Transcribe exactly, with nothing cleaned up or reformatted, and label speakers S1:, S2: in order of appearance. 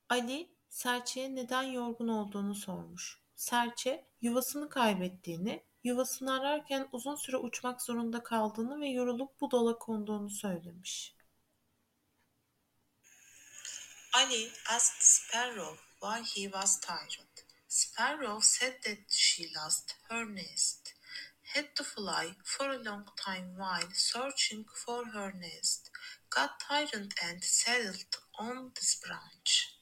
S1: Ali, serçeye neden yorgun olduğunu sormuş. Serçe, yuvasını kaybettiğini, yuvasını ararken uzun süre uçmak zorunda kaldığını ve yorulup bu dala konduğunu söylemiş.
S2: Ali asked Sparrow why he was tired. Sparrow said that she lost her nest, had to fly for a long time while searching for her nest, got tired and settled on this branch.